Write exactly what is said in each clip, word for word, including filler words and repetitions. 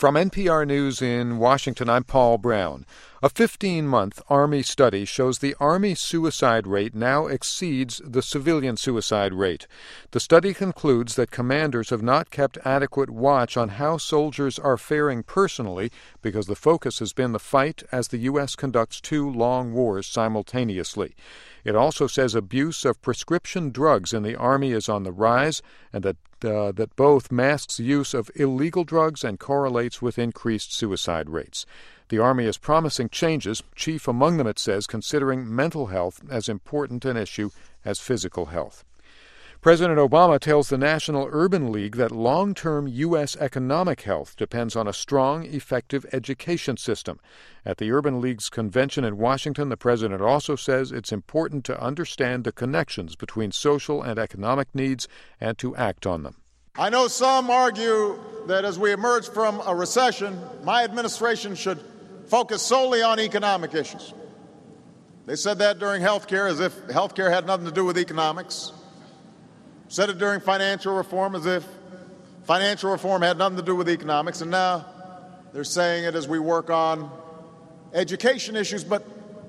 From N P R News in Washington, I'm Paul Brown. A fifteen-month Army study shows the Army suicide rate now exceeds the civilian suicide rate. The study concludes that commanders have not kept adequate watch on how soldiers are faring personally because the focus has been the fight as the U S conducts two long wars simultaneously. It also says abuse of prescription drugs in the Army is on the rise and that uh, that both masks use of illegal drugs and correlates with increased suicide rates. The Army is promising changes, chief among them, it says, considering mental health as important an issue as physical health. President Obama tells the National Urban League that long-term U S economic health depends on a strong, effective education system. At the Urban League's convention in Washington, the president also says it's important to understand the connections between social and economic needs and to act on them. I know some argue that as we emerge from a recession, my administration should focus solely on economic issues. They said that during health care as if health care had nothing to do with economics. Said it during financial reform as if financial reform had nothing to do with economics, and now they're saying it as we work on education issues. But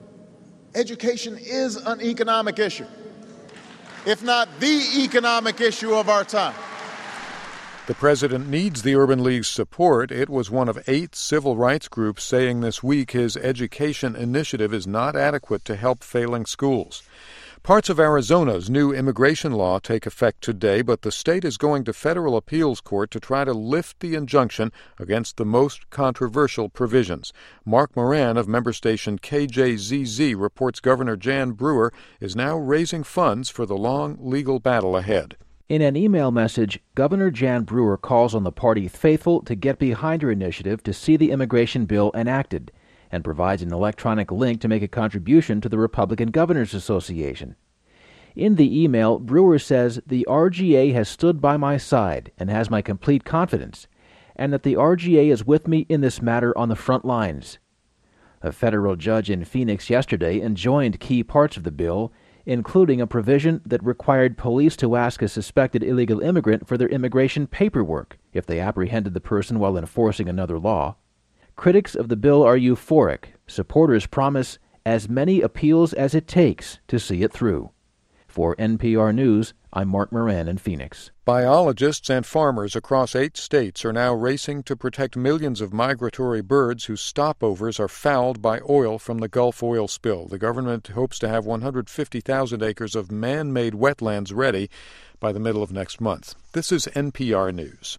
education is an economic issue, if not the economic issue of our time. The president needs the Urban League's support. It was one of eight civil rights groups saying this week his education initiative is not adequate to help failing schools. Parts of Arizona's new immigration law take effect today, but the state is going to federal appeals court to try to lift the injunction against the most controversial provisions. Mark Moran of member station K J Z Z reports Governor Jan Brewer is now raising funds for the long legal battle ahead. In an email message, Governor Jan Brewer calls on the party faithful to get behind her initiative to see the immigration bill enacted, and provides an electronic link to make a contribution to the Republican Governors Association. In the email, Brewer says the R G A has stood by my side and has my complete confidence, and that the R G A is with me in this matter on the front lines. A federal judge in Phoenix yesterday enjoined key parts of the bill, including a provision that required police to ask a suspected illegal immigrant for their immigration paperwork if they apprehended the person while enforcing another law. Critics of the bill are euphoric. Supporters promise as many appeals as it takes to see it through. For N P R News, I'm Mark Moran in Phoenix. Biologists and farmers across eight states are now racing to protect millions of migratory birds whose stopovers are fouled by oil from the Gulf oil spill. The government hopes to have one hundred fifty thousand acres of man-made wetlands ready by the middle of next month. This is N P R News.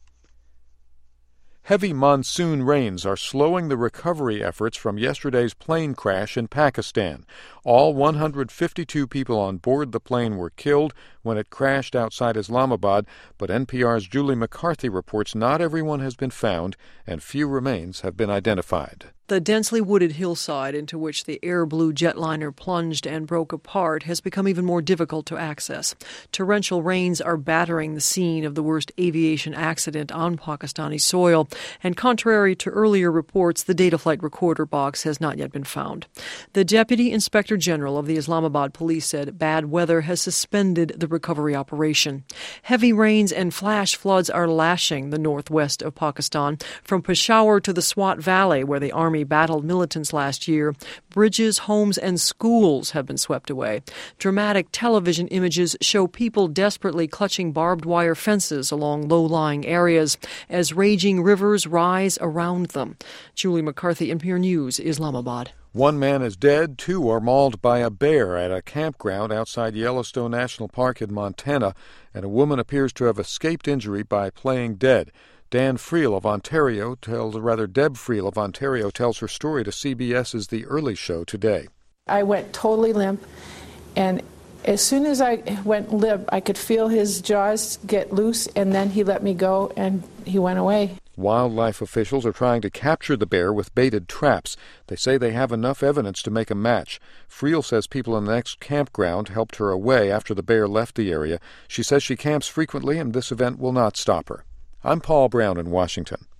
Heavy monsoon rains are slowing the recovery efforts from yesterday's plane crash in Pakistan. All one hundred fifty-two people on board the plane were killed when it crashed outside Islamabad, but N P R's Julie McCarthy reports not everyone has been found and few remains have been identified. The densely wooded hillside into which the Air Blue jetliner plunged and broke apart has become even more difficult to access. Torrential rains are battering the scene of the worst aviation accident on Pakistani soil, and contrary to earlier reports, the data flight recorder box has not yet been found. The Deputy Inspector General of the Islamabad Police said bad weather has suspended the recovery operation. Heavy rains and flash floods are lashing the northwest of Pakistan, from Peshawar to the Swat Valley, where the Army battled militants last year. Bridges, homes, and schools have been swept away. Dramatic television images show people desperately clutching barbed wire fences along low-lying areas as raging rivers rise around them. Julie McCarthy, N P R News, Islamabad. One man is dead, two are mauled by a bear at a campground outside Yellowstone National Park in Montana, and a woman appears to have escaped injury by playing dead. Dan Friel of Ontario tells, or rather Deb Friel of Ontario tells her story to CBS's The Early Show today. I went totally limp, and as soon as I went limp, I could feel his jaws get loose, and then he let me go, and he went away. Wildlife officials are trying to capture the bear with baited traps. They say they have enough evidence to make a match. Friel says people in the next campground helped her away after the bear left the area. She says she camps frequently, and this event will not stop her. I'm Paul Brown in Washington.